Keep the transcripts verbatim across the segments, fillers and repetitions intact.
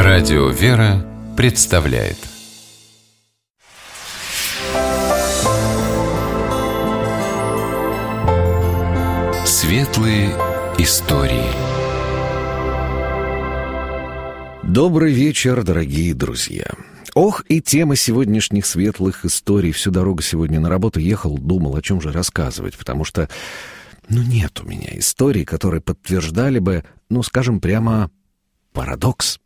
Радио «Вера» представляет Светлые истории. Добрый вечер, дорогие друзья. Ох, и тема сегодняшних светлых историй. Всю дорогу сегодня на работу ехал, думал, о чем же рассказывать, потому что, ну, нет у меня историй, которые подтверждали бы, ну, скажем прямо, парадокс.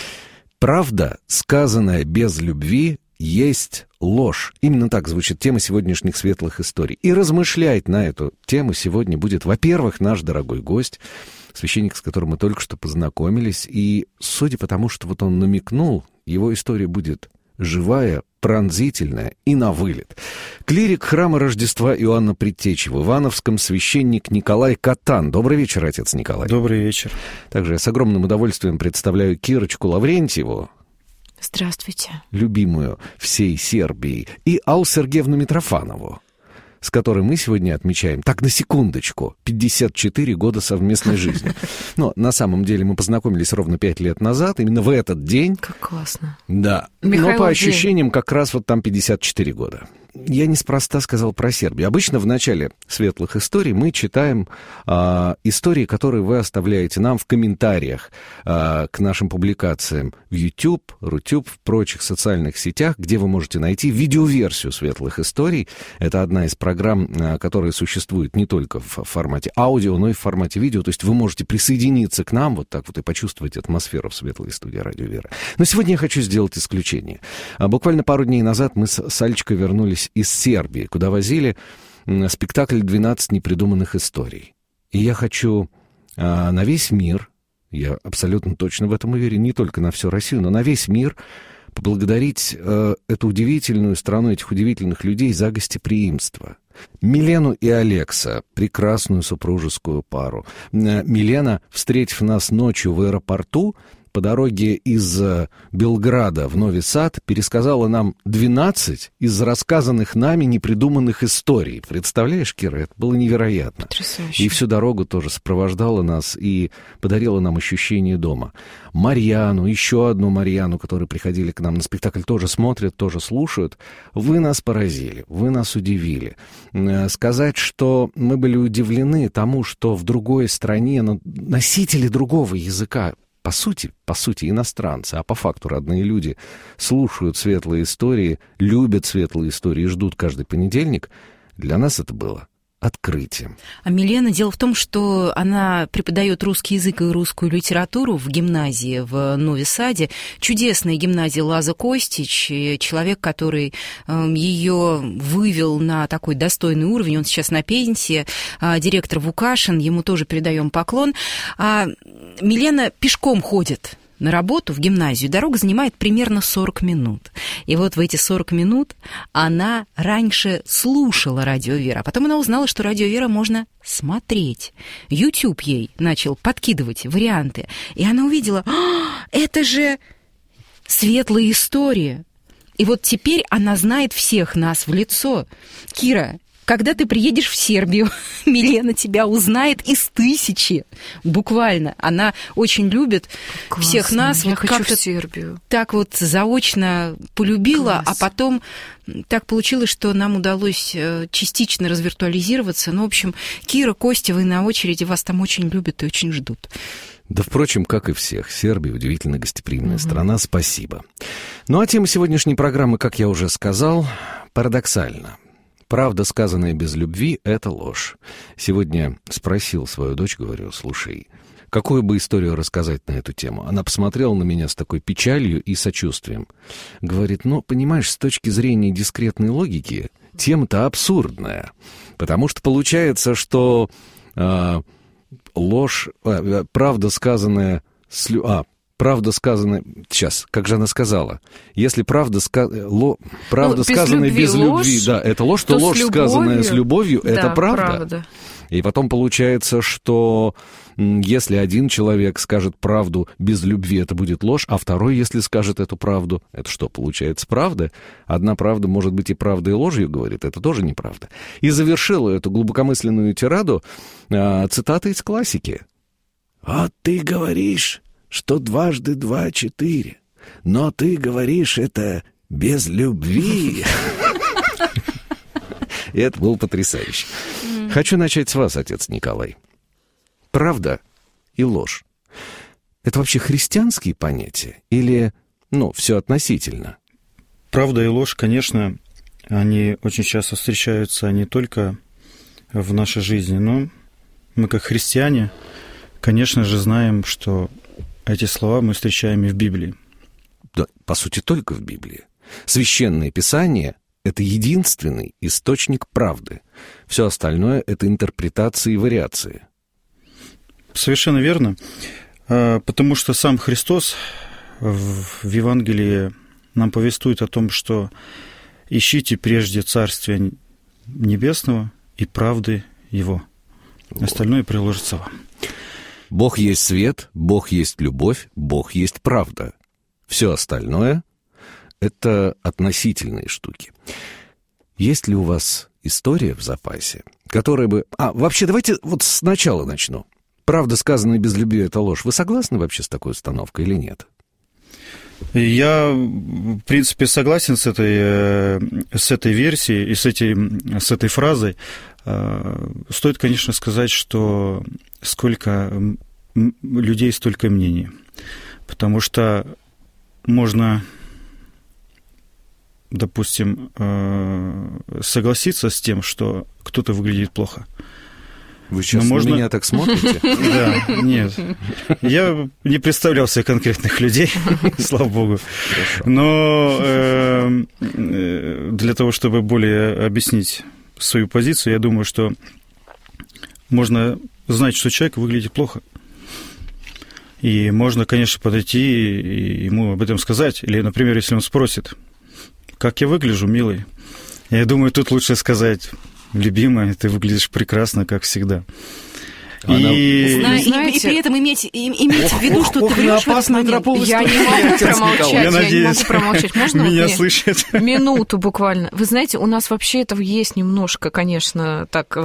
Правда, сказанная без любви, есть ложь. Именно так звучит тема сегодняшних светлых историй. И размышлять на эту тему сегодня будет, во-первых, наш дорогой гость, священник, с которым мы только что познакомились. И судя по тому, что вот он намекнул, его история будет живая, пронзительная и на вылет. Клирик храма Рождества Иоанна Предтечи в Ивановском, священник Николай Катан. Добрый вечер, отец Николай. Добрый вечер. Также я с огромным удовольствием представляю Кирочку Лаврентьеву. Здравствуйте. Любимую всей Сербии. И Аллу Сергеевну Митрофанову, с которой мы сегодня отмечаем, так, на секундочку, пятьдесят четыре года совместной жизни. Но на самом деле мы познакомились ровно пять лет назад, именно в этот день. Как классно. Да, Михаил, но по день. ощущениям как раз вот там пятьдесят четыре года. Я неспроста сказал про Сербию. Обычно в начале светлых историй мы читаем а, истории, которые вы оставляете нам в комментариях а, к нашим публикациям в YouTube, Рутюб, в прочих социальных сетях, где вы можете найти видеоверсию светлых историй. Это одна из программ, а, которая существует не только в формате аудио, но и в формате видео. То есть вы можете присоединиться к нам вот так вот и почувствовать атмосферу в светлой студии «Радио Вера». Но сегодня я хочу сделать исключение. А, буквально пару дней назад мы с, с Альчикой вернулись из Сербии, куда возили спектакль «двенадцать непридуманных историй». И я хочу а, на весь мир, я абсолютно точно в этом уверен, не только на всю Россию, но на весь мир поблагодарить а, эту удивительную страну, этих удивительных людей за гостеприимство. Милену и Алекса, прекрасную супружескую пару. Милена, встретив нас ночью в аэропорту, по дороге из Белграда в Нови Сад, пересказала нам двенадцать из рассказанных нами непридуманных историй. Представляешь, Кира, это было невероятно. Потрясающе. И всю дорогу тоже сопровождала нас и подарила нам ощущение дома. Марьяну, еще одну Марьяну, которые приходили к нам на спектакль, тоже смотрят, тоже слушают. Вы нас поразили, вы нас удивили. Сказать, что мы были удивлены тому, что в другой стране носители другого языка, По сути, по сути, иностранцы, а по факту родные люди слушают светлые истории, любят светлые истории и ждут каждый понедельник. Для нас это было открытием. А Милена, дело в том, что она преподает русский язык и русскую литературу в гимназии в Нови Саде. Чудесная гимназия Лаза Костич, человек, который ее вывел на такой достойный уровень. Он сейчас на пенсии, директор Вукашин, ему тоже передаем поклон. А Милена пешком ходит на работу в гимназию. Дорога занимает примерно сорок минут. И вот в эти сорок минут она раньше слушала «Радио Вера», а потом она узнала, что «Радио Вера» можно смотреть. YouTube ей начал подкидывать варианты. И она увидела, а, это же светлая история. И вот теперь она знает всех нас в лицо. Кира, когда ты приедешь в Сербию, Милена тебя узнает из тысячи. Буквально. Она очень любит Классно. всех нас. Я вот хочу как-то в Сербию. так вот заочно полюбила, Класс. а потом так получилось, что нам удалось частично развиртуализироваться. Ну, в общем, Кира, Костя, вы на очереди, вас там очень любят и очень ждут. Да, впрочем, как и всех. Сербия удивительно гостеприимная Угу. страна. Спасибо. Ну, а тема сегодняшней программы, как я уже сказал, парадоксальна. Правда, сказанная без любви, — это ложь. Сегодня спросил свою дочь, говорю, слушай, какую бы историю рассказать на эту тему? Она посмотрела на меня с такой печалью и сочувствием. Говорит, ну, понимаешь, с точки зрения дискретной логики, тема-то абсурдная. Потому что получается, что э, ложь, э, правда, сказанная с любовью... А, правда сказанная... Сейчас, как же она сказала? Если правда, ска... Ло... правда Ну, без сказанная любви без ложь, любви, да, это ложь, то, то с ложь, любовью, сказанная с любовью, да, это правда. правда. И потом получается, что если один человек скажет правду без любви, это будет ложь, а второй, если скажет эту правду, это что, получается правда? Одна правда может быть и правдой, и ложью, говорит, это тоже неправда. И завершила эту глубокомысленную тираду а, цитатой из классики. «Вот ты говоришь, что дважды два — четыре, но ты говоришь это без любви. И это было потрясающе. Хочу начать с вас, отец Николай. Правда и ложь — это вообще христианские понятия или, ну, все относительно? Правда и ложь, конечно, они очень часто встречаются не только в нашей жизни, но мы, как христиане, конечно же, знаем, что эти слова мы встречаем и в Библии. Да, по сути, только в Библии. Священное Писание — это единственный источник правды. Все остальное — это интерпретации и вариации. Совершенно верно, потому что сам Христос в Евангелии нам повествует о том, что ищите прежде Царствия Небесного и правды Его. Остальное приложится вам. Бог есть свет, Бог есть любовь, Бог есть правда. Все остальное — это относительные штуки. Есть ли у вас история в запасе, которая бы... А, вообще, давайте вот сначала начну. Правда, сказанная без любви — это ложь. Вы согласны вообще с такой установкой или нет? Я, в принципе, согласен с этой, с этой версией и с, этой, с этой фразой. Стоит, конечно, сказать, что сколько людей, столько мнений. Потому что можно, допустим, согласиться с тем, что кто-то выглядит плохо. Вы сейчас на можно... меня так смотрите? Да, нет. Я не представлял себе конкретных людей, слава богу. Но для того, чтобы более объяснить свою позицию, я думаю, что можно знать, что человек выглядит плохо. И можно, конечно, подойти и ему об этом сказать. Или, например, если он спросит, как я выгляжу, милый, я думаю, тут лучше сказать: любимая, ты выглядишь прекрасно, как всегда. Она... И... Знаете... и при этом иметь, иметь в виду, что ох, ты врёшь в этот момент. Я не могу промолчать, я, я не могу промолчать. Можно меня вот слышат? Минуту буквально. Вы знаете, у нас вообще этого есть немножко, конечно, так,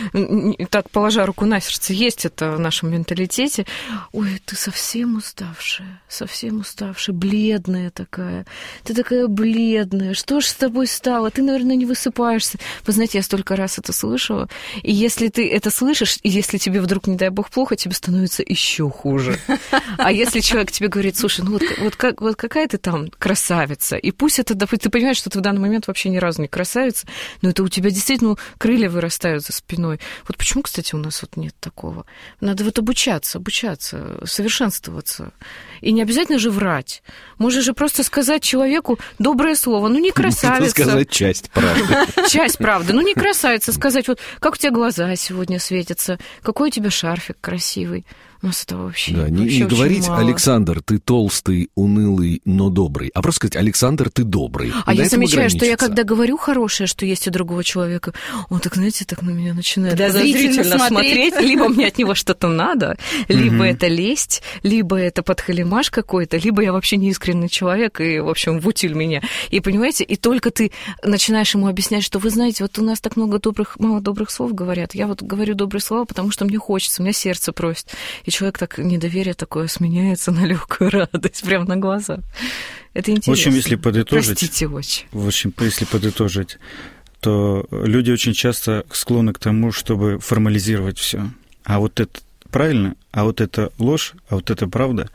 так положа руку на сердце, есть это в нашем менталитете. Ой, ты совсем уставшая, совсем уставшая, бледная такая. Ты такая бледная. Что ж с тобой стало? Ты, наверное, не высыпаешься. Вы знаете, я столько раз это слышала. И если ты это слышишь, и если тебе вдруг вдруг, не дай бог, плохо, тебе становится еще хуже. А если человек тебе говорит: слушай, ну вот, вот, как, вот какая ты там красавица, и пусть это, ты понимаешь, что ты в данный момент вообще ни разу не красавица, но это у тебя действительно крылья вырастают за спиной. Вот почему, кстати, у нас вот нет такого? Надо вот обучаться, обучаться, совершенствоваться. И не обязательно же врать. Можно же просто сказать человеку доброе слово. Ну, не красавица. Сказать часть правды. Часть правды. Ну, не красавица. Сказать, вот как у тебя глаза сегодня светятся, какой у тебя шарфик красивый. У нас этого вообще, да, не, вообще не говорить: мало. Александр, ты толстый, унылый, но добрый. А просто сказать: Александр, ты добрый. А я замечаю, что я когда говорю хорошее, что есть у другого человека, он так, знаете, так на меня начинает подозрительно, подозрительно смотреть. смотреть. Либо мне от него что-то надо, либо это лесть, либо это подхалимаш какой-то, либо я вообще неискренний человек, и, в общем, в утиль меня. И, понимаете, и только ты начинаешь ему объяснять, что, вы знаете, вот у нас так много добрых, мало добрых слов говорят. Я вот говорю добрые слова, потому что мне хочется, у меня сердце просит. И человек так, недоверие такое сменяется на легкую радость, прямо на глазах. Это интересно. В общем, если подытожить... Простите, очень. В общем, если подытожить, то люди очень часто склонны к тому, чтобы формализировать все. А вот это правильно, а вот это ложь, а вот это правда.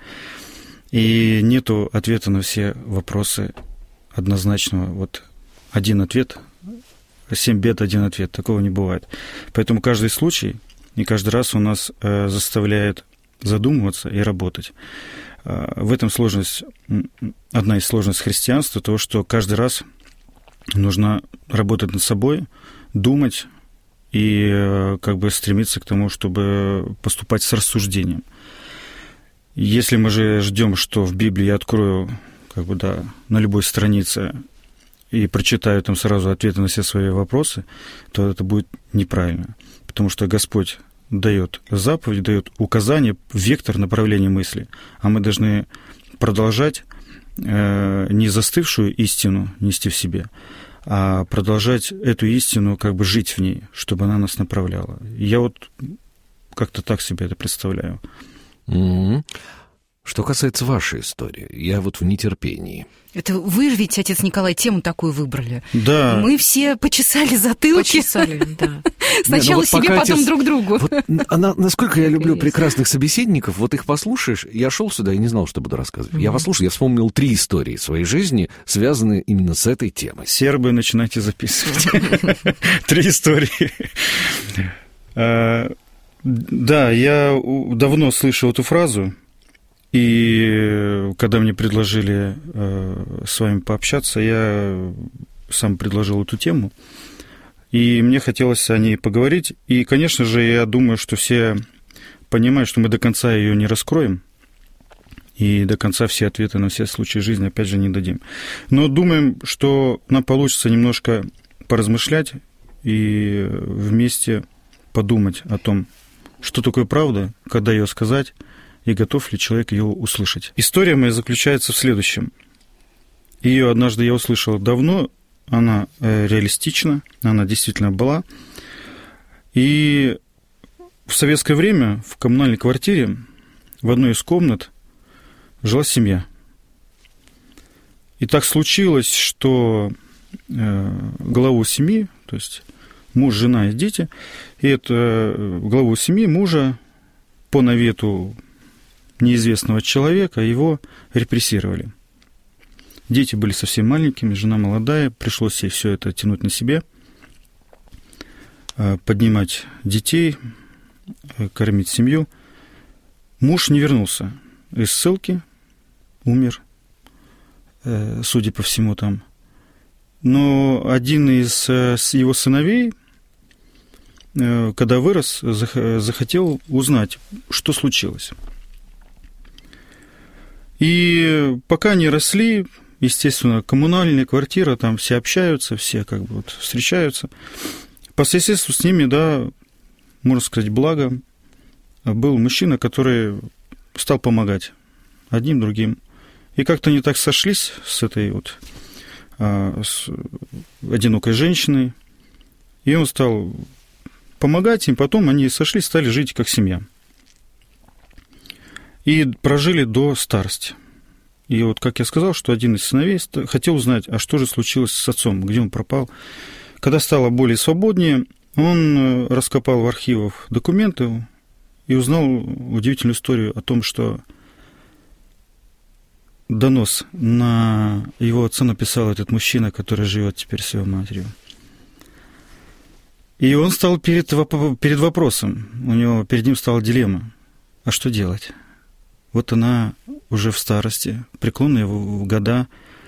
И нету ответа на все вопросы однозначного. Вот один ответ, семь бед, один ответ. Такого не бывает. Поэтому каждый случай и каждый раз у нас э, заставляет задумываться и работать. Э, в этом сложность, одна из сложностей христианства, то, что каждый раз нужно работать над собой, думать и э, как бы стремиться к тому, чтобы поступать с рассуждением. Если мы же ждем, что в Библии я открою как бы, да, на любой странице и прочитаю там сразу ответы на все свои вопросы, то это будет неправильно. Потому что Господь дает заповедь, дает указание, вектор направления мысли, а мы должны продолжать э, не застывшую истину нести в себе, а продолжать эту истину как бы жить в ней, чтобы она нас направляла. Я вот как-то так себе это представляю. Mm-hmm. Что касается вашей истории, я вот в нетерпении. Это вы ведь, отец Николай, тему такую выбрали. Да. Мы все почесали затылки. Почесали, да. Сначала Не, ну вот себе, потом отец... друг другу. Вот, она, насколько я люблю прекрасных собеседников, вот их послушаешь, я шел сюда и не знал, что буду рассказывать. Mm-hmm. Я послушал, я вспомнил три истории своей жизни, связанные именно с этой темой. Сербы, начинайте записывать. Три истории. Да, я давно слышал эту фразу, и когда мне предложили э, с вами пообщаться, я сам предложил эту тему, и мне хотелось о ней поговорить. И, конечно же, я думаю, что все понимают, что мы до конца ее не раскроем, и до конца все ответы на все случаи жизни, опять же, не дадим. Но думаем, что нам получится немножко поразмышлять и вместе подумать о том, что такое правда, когда ее сказать, и готов ли человек ее услышать. История моя заключается в следующем. Ее однажды я услышал давно, она реалистична, она действительно была. И в советское время в коммунальной квартире в одной из комнат жила семья. И так случилось, что главу семьи, то есть муж, жена и дети, и это главу семьи, мужа, по навету неизвестного человека, его репрессировали. Дети были совсем маленькими, жена молодая, пришлось ей все это тянуть на себе, поднимать детей, кормить семью. Муж не вернулся из ссылки, умер, судя по всему, там. Но один из его сыновей, когда вырос, захотел узнать, что случилось. И пока они росли, естественно, коммунальная квартира, там все общаются, все как бы вот встречаются. По соседству с ними, да, можно сказать, благо, был мужчина, который стал помогать одним, другим. И как-то они так сошлись с этой вот а, с одинокой женщиной, и он стал помогать им, потом они сошлись, стали жить как семья. И прожили до старости. И вот, как я сказал, что один из сыновей хотел узнать, а что же случилось с отцом, где он пропал. Когда стало более свободнее, он раскопал в архивах документы и узнал удивительную историю о том, что донос на его отца написал этот мужчина, который живет теперь с его матерью. И он стал перед, перед вопросом, у него перед ним стала дилемма, а что делать? Вот она уже в старости, преклонные года,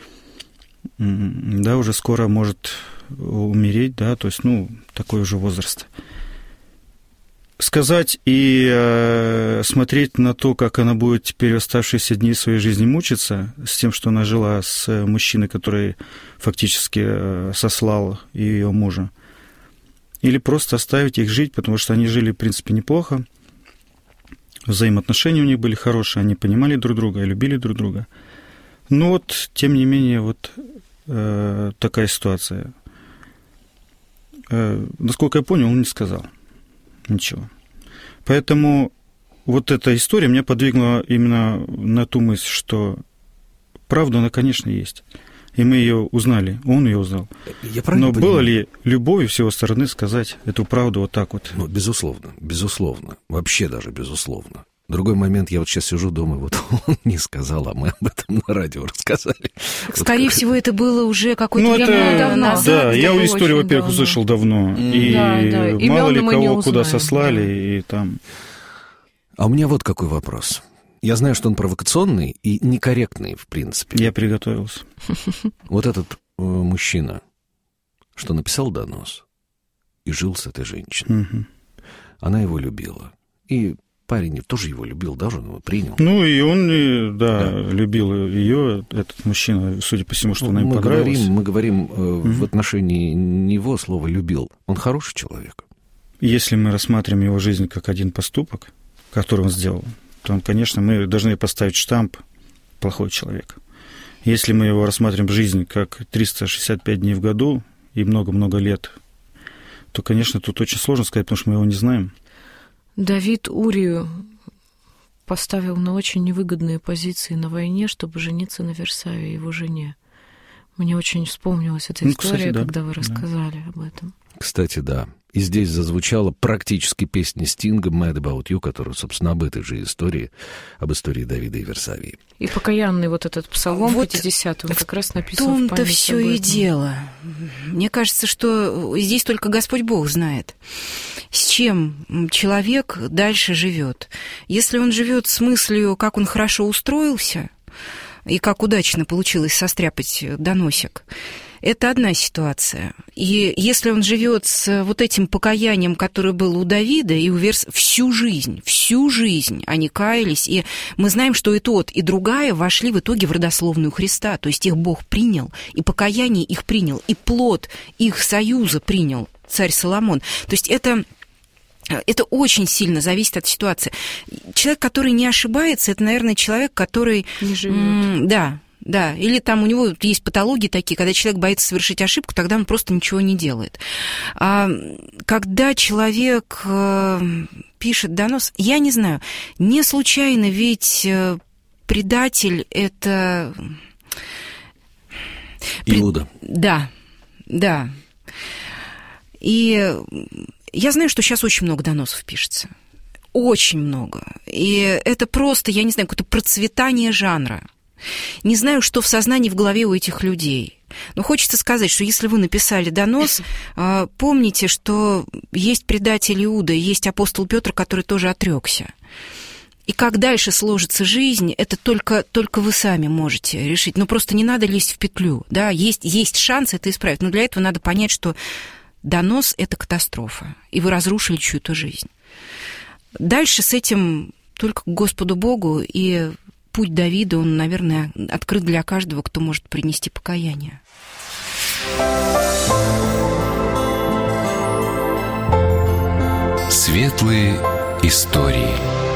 да, уже скоро может умереть, да, то есть, ну, такой уже возраст. Сказать и э, смотреть на то, как она будет теперь в оставшиеся дни своей жизни мучиться, с тем, что она жила с мужчиной, который фактически э, сослал ее мужа, или просто оставить их жить, потому что они жили, в принципе, неплохо, взаимоотношения у них были хорошие, они понимали друг друга, любили друг друга. Но вот, тем не менее, вот э, такая ситуация. Э, насколько я понял, он не сказал ничего. Поэтому вот эта история меня подвигла именно на ту мысль, что правда, она, конечно, есть. И мы ее узнали, он ее узнал. Я правильно Но понимаю? было ли любовью с его стороны сказать эту правду вот так вот? Ну, безусловно, безусловно. Вообще даже безусловно. Другой момент, я вот сейчас сижу дома, вот он не сказал, а мы об этом на радио рассказали. Скорее вот, всего, это было уже какое-то ну, время это, назад. Да, я историю, во-первых, давно. услышал давно. Mm. И да, да. И мало ли кого куда сослали, да. И там... А у меня вот какой вопрос. Я знаю, что он провокационный и некорректный, в принципе. Я приготовился. Вот этот э, мужчина, что написал донос и жил с этой женщиной. Угу. Она его любила. И парень тоже его любил, даже он его принял. Ну, и он, да, да. любил ее, этот мужчина, судя по всему, что ну, она ему понравилась. Говорим, мы говорим э, угу. в отношении него слово «любил». Он хороший человек. Если мы рассматриваем его жизнь как один поступок, который он сделал, то, конечно, мы должны поставить штамп «плохой человек». Если мы его рассматриваем жизнь как триста шестьдесят пять дней в году и много-много лет, то, конечно, тут очень сложно сказать, потому что мы его не знаем. Давид Урию поставил на очень невыгодные позиции на войне, чтобы жениться на Версаве, его жене. Мне очень вспомнилась эта Ну, история, кстати, да. когда вы Да. рассказали об этом. Кстати, да. И здесь зазвучала практически песня Стинга «Mad About You», которая, собственно, об этой же истории, об истории Давида и Версавии. И покаянный вот этот псалом Вот пятидесятый, он как раз написан в том-то память все об и этом. дело. Мне кажется, что здесь только Господь Бог знает, с чем человек дальше живет. Если он живет с мыслью, как он хорошо устроился, и как удачно получилось состряпать доносик, это одна ситуация. И если он живет с вот этим покаянием, которое было у Давида и у Верс... всю жизнь, всю жизнь они каялись, и мы знаем, что и тот, и другая вошли в итоге в родословную Христа, то есть их Бог принял, и покаяние их принял, и плод их союза принял царь Соломон. То есть это... Это очень сильно зависит от ситуации. Человек, который не ошибается, это, наверное, человек, который... Не живет. М- да, да. Или там у него есть патологии такие, когда человек боится совершить ошибку, тогда он просто ничего не делает. А когда человек э, пишет донос, я не знаю, не случайно ведь э, предатель — это... Иуда. Да, да. И... Я знаю, что сейчас очень много доносов пишется. Очень много. И это просто, я не знаю, какое-то процветание жанра. Не знаю, что в сознании, в голове у этих людей. Но хочется сказать, что если вы написали донос, помните, что есть предатель Иуда, есть апостол Петр, который тоже отрекся. И как дальше сложится жизнь, это только, только вы сами можете решить. Но просто не надо лезть в петлю. Да? Есть, есть шанс это исправить. Но для этого надо понять, что донос — это катастрофа, и вы разрушили чью-то жизнь. Дальше с этим только к Господу Богу, и путь Давида, он, наверное, открыт для каждого, кто может принести покаяние. Светлые истории.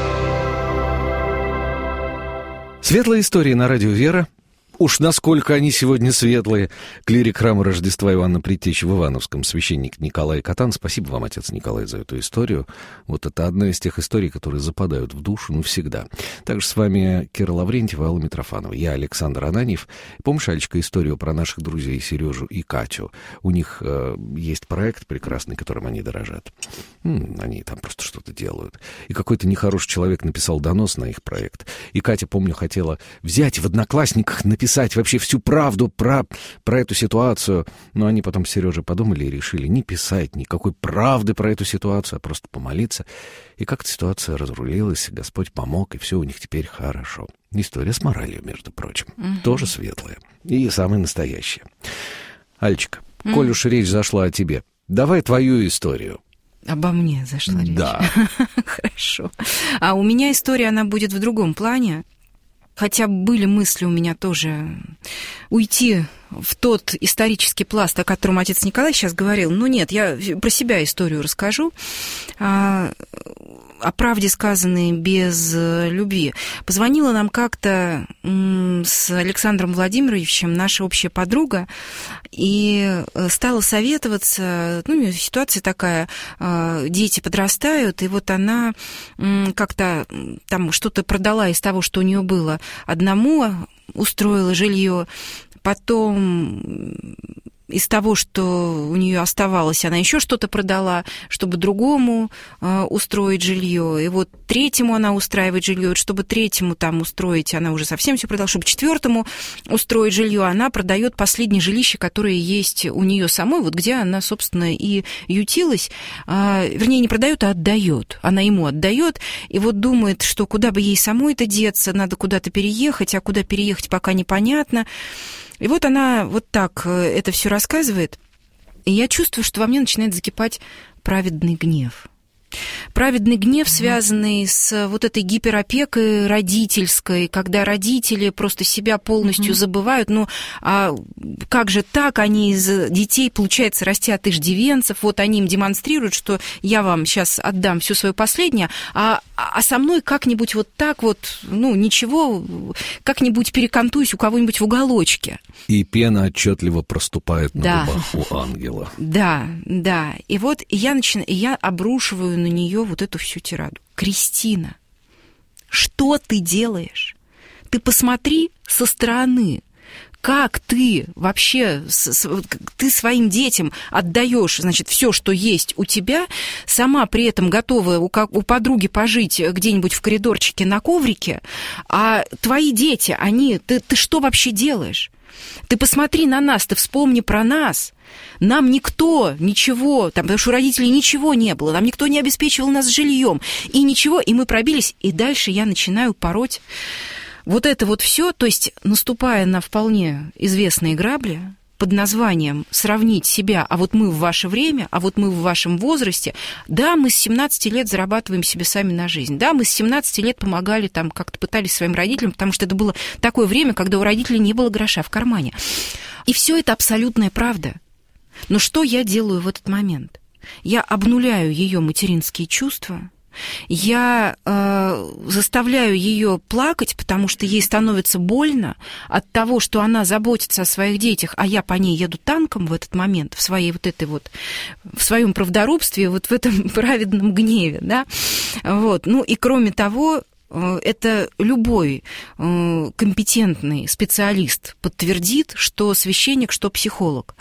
Светлые истории на радио «Вера». Уж насколько они сегодня светлые. Клирик храма Рождества Иоанна Предтечи в Ивановском, священник Николай Катан. Спасибо вам, отец Николай, за эту историю. Вот это одна из тех историй, которые западают в душу навсегда. Также с вами Кира Лаврентьева, Алла Митрофанова. Я Александр Ананьев. Помнишь, Алечка, историю про наших друзей Сережу и Катю? У них э, есть проект прекрасный, которым они дорожат. М-м, они там просто что-то делают. И какой-то нехороший человек написал донос на их проект. И Катя, помню, хотела взять в Одноклассниках, написать писать вообще всю правду про, про эту ситуацию. Но они потом с Сережей подумали и решили не писать никакой правды про эту ситуацию, а просто помолиться. И как-то ситуация разрулилась, Господь помог, и все у них теперь хорошо. История с моралью, между прочим. Угу. Тоже светлая. И самая настоящая. Альчика, угу. Коль уж речь зашла о тебе, давай твою историю. Обо мне зашла речь. Да. Хорошо. А у меня история, она будет в другом плане. Хотя были мысли у меня тоже уйти в тот исторический пласт, о котором отец Николай сейчас говорил. Но нет, я про себя историю расскажу. О правде, сказанной без любви. Позвонила нам как-то с Александром Владимировичем наша общая подруга и стала советоваться. Ну, ситуация такая, дети подрастают, и вот она как-то там что-то продала из того, что у нее было, одному, устроила жилье, потом из того, что у нее оставалось, она еще что-то продала, чтобы другому э, устроить жилье. И вот третьему она устраивает жилье, и чтобы третьему там устроить, она уже совсем все продала, чтобы четвертому устроить жилье, она продает последнее жилище, которое есть у нее самой, вот где она, собственно, и ютилась. Э, вернее, не продает, а отдает. Она ему отдает, и вот думает, что куда бы ей самой это деться, надо куда-то переехать, а куда переехать пока непонятно. И вот она вот так это все рассказывает, и я чувствую, что во мне начинает закипать праведный гнев. Праведный гнев, связанный с вот этой гиперопекой родительской, когда родители просто себя полностью mm-hmm. забывают. Ну, а как же так? Они из детей, получается, растят иждивенцев. Вот они им демонстрируют, что я вам сейчас отдам все свое последнее, а, а со мной как-нибудь вот так вот, ну, ничего, как-нибудь перекантуюсь у кого-нибудь в уголочке. И пена отчетливо проступает на да. губах у ангела. Да, да. И вот я начинаю, я обрушиваю на нее вот эту всю тираду. Кристина, Что ты делаешь? Ты посмотри со стороны, как ты вообще, ты своим детям отдаешь, значит, все, что есть у тебя, сама при этом готова у, у подруги пожить где-нибудь в коридорчике на коврике, а твои дети, они, ты, ты что вообще делаешь? Ты посмотри на нас, ты вспомни про нас. Нам никто ничего, там, потому что у родителей ничего не было, нам никто не обеспечивал нас жильем, и ничего, и мы пробились, и дальше я начинаю пороть вот это вот все, то есть наступая на вполне известные грабли под названием «сравнить себя, а вот мы в ваше время, а вот мы в вашем возрасте». Да, мы с семнадцати лет зарабатываем себе сами на жизнь. Да, мы с семнадцати лет помогали, там, как-то пытались своим родителям, потому что это было такое время, когда у родителей не было гроша в кармане. И все это абсолютная правда. Но что я делаю в этот момент? Я обнуляю ее материнские чувства, я э, заставляю ее плакать, потому что ей становится больно от того, что она заботится о своих детях, а я по ней еду танком в этот момент, в своей вот этой вот, в своем правдорубстве, вот в этом праведном гневе, да, вот. Ну и кроме того, это любой компетентный специалист подтвердит, что священник, что психолог.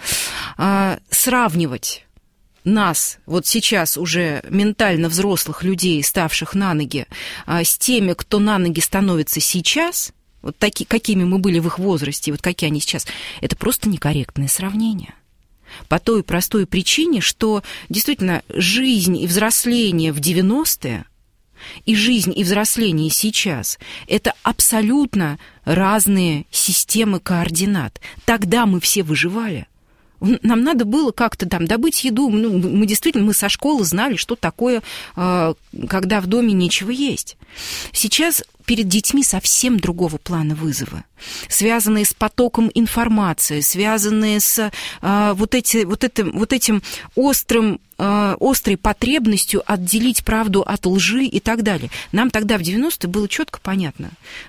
Сравнивать нас, вот сейчас уже ментально взрослых людей, ставших на ноги, с теми, кто на ноги становится сейчас, вот таки, какими мы были в их возрасте, вот какие они сейчас, это просто некорректное сравнение. По той простой причине, что действительно жизнь и взросление в девяностые и жизнь и взросление сейчас – это абсолютно разные системы координат. Тогда мы все выживали. Нам надо было как-то там добыть еду. Ну, мы действительно, мы со школы знали, что такое, когда в доме нечего есть. Сейчас перед детьми совсем другого плана вызовы, связанные с потоком информации, связанные с вот, эти, вот, этим, вот этим острым, острой потребностью отделить правду от лжи и так далее. Нам тогда в девяностые было четко понятно,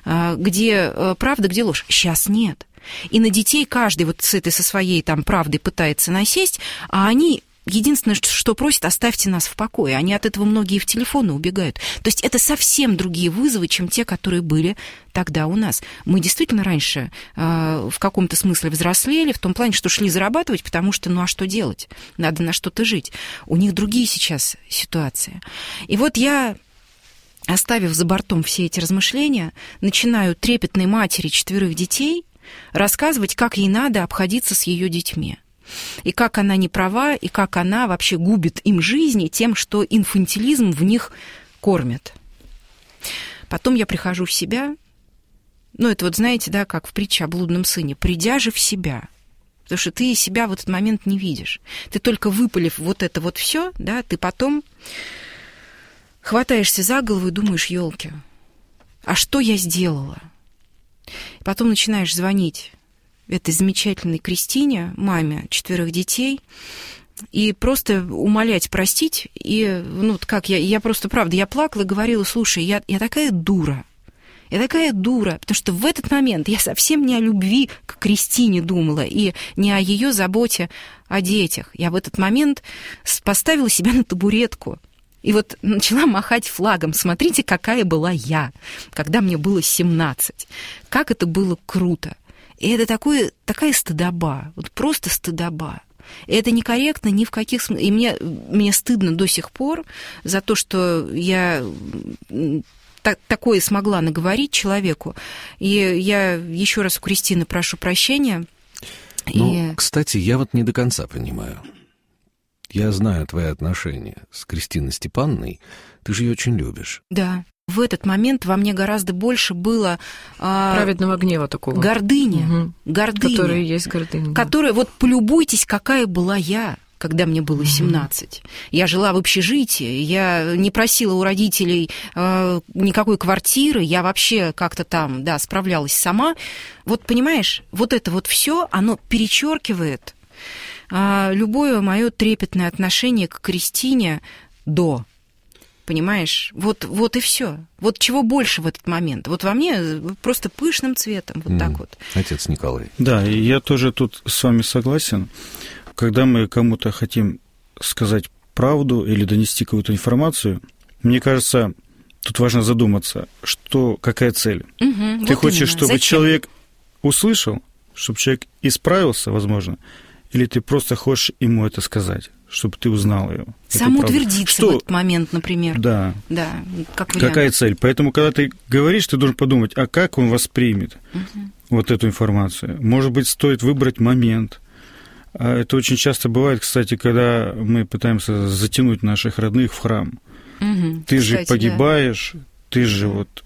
где правда, где ложь. Сейчас нет. И на детей каждый вот с этой, со своей там правдой пытается насесть, а они единственное, что просят, оставьте нас в покое. Они от этого многие в телефоны убегают. То есть это совсем другие вызовы, чем те, которые были тогда у нас. Мы действительно раньше э, в каком-то смысле взрослели, в том плане, что шли зарабатывать, потому что, ну а что делать? Надо на что-то жить. У них другие сейчас ситуации. И вот я, оставив за бортом все эти размышления, начинаю трепетной матери четверых детей рассказывать, как ей надо обходиться с ее детьми. И как она не права, и как она вообще губит им жизни тем, что инфантилизм в них кормит. Потом я прихожу в себя. Ну, это вот, знаете, да, как в притче о блудном сыне. Придя же в себя. Потому что ты себя в этот момент не видишь. Ты только выпалив вот это вот все, да, ты потом хватаешься за голову и думаешь, елки, а что я сделала? Потом начинаешь звонить этой замечательной Кристине, маме четверых детей, и просто умолять простить. И, ну, как я, я просто, правда, я плакала и говорила, слушай, я, я такая дура, я такая дура, потому что в этот момент я совсем не о любви к Кристине думала и не о ее заботе о детях. Я в этот момент поставила себя на табуретку. И вот начала махать флагом. Смотрите, какая была я, когда мне было семнадцать. Как это было круто. И это такое, такая стыдоба, вот просто стыдоба. И это некорректно ни в каких смыслах. И мне, мне стыдно до сих пор за то, что я так, такое смогла наговорить человеку. И я еще раз у Кристины прошу прощения. Ну, и... кстати, я вот не до конца понимаю. Я знаю твои отношения с Кристиной Степановной. Ты же ее очень любишь. Да. В этот момент во мне гораздо больше было... А, праведного гнева такого. Гордыни. Угу. Гордыня. Которая есть гордыня. Которая... Вот полюбуйтесь, какая была я, когда мне было семнадцать. Угу. Я жила в общежитии, я не просила у родителей э, никакой квартиры, я вообще как-то там, да, справлялась сама. Вот понимаешь, вот это вот все, оно перечеркивает любое мое трепетное отношение к Кристине до. Понимаешь? Вот, вот и все. Вот чего больше в этот момент. Вот во мне просто пышным цветом. Вот mm. так вот. Отец Николай. Да, и я тоже тут с вами согласен. Когда мы кому-то хотим сказать правду или донести какую-то информацию, мне кажется, тут важно задуматься, что, какая цель. Угу, Ты вот хочешь, именно. чтобы Зачем? человек услышал, чтобы человек исправился, возможно, или ты просто хочешь ему это сказать, чтобы ты узнал его? Самоутвердиться что... в этот момент, например. Да. Да, как вариант. Какая цель? Поэтому, когда ты говоришь, ты должен подумать, а как он воспримет Угу. вот эту информацию? Может быть, стоит выбрать момент. А это очень часто бывает, кстати, когда мы пытаемся затянуть наших родных в храм. Угу. Ты Кстати, же погибаешь, да. ты же вот...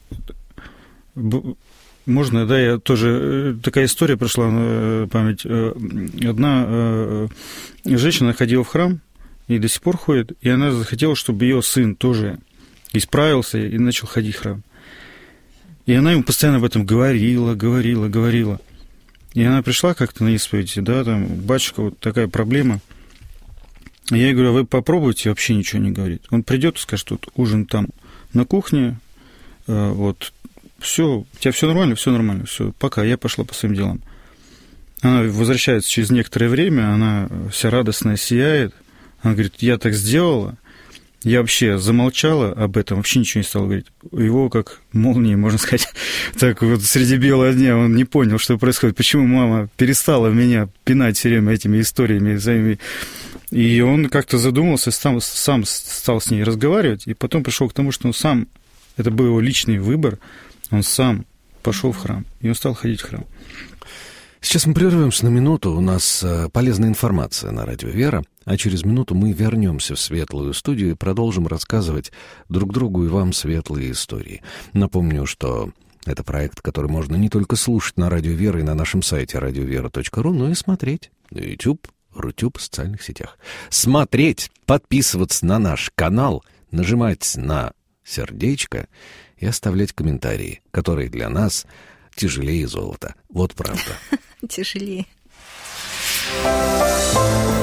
Можно, да, я тоже... Такая история прошла на память. Одна женщина ходила в храм и до сих пор ходит, и она захотела, чтобы ее сын тоже исправился и начал ходить в храм. И она ему постоянно об этом говорила, говорила, говорила. И она пришла как-то на исповедь, да, там, батюшка, вот такая проблема. Я ей говорю, а вы попробуйте вообще ничего не говорить. Он придет и скажет, вот ужин там на кухне, вот, все, у тебя все нормально, все нормально, все, пока, я пошла по своим делам. Она возвращается через некоторое время, она вся радостная, сияет. Она говорит, я так сделала, я вообще замолчала об этом, вообще ничего не стала говорить. Его как молнией, можно сказать, так вот среди белого дня он не понял, что происходит, почему мама перестала меня пинать все время этими историями своими. И он как-то задумался, сам, сам стал с ней разговаривать, и потом пришел к тому, что он сам, это был его личный выбор, он сам пошел в храм, и он стал ходить в храм. Сейчас мы прервемся на минуту, у нас полезная информация на радио «Вера», а через минуту мы вернемся в светлую студию и продолжим рассказывать друг другу и вам светлые истории. Напомню, что это проект, который можно не только слушать на радио «Вера» и на нашем сайте радиовера точка ру, но и смотреть на YouTube, Рутюб, в социальных сетях. Смотреть, подписываться на наш канал, нажимать на сердечко и оставлять комментарии, которые для нас тяжелее золота. Вот правда. Тяжелее.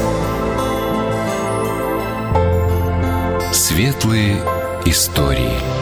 Светлые истории.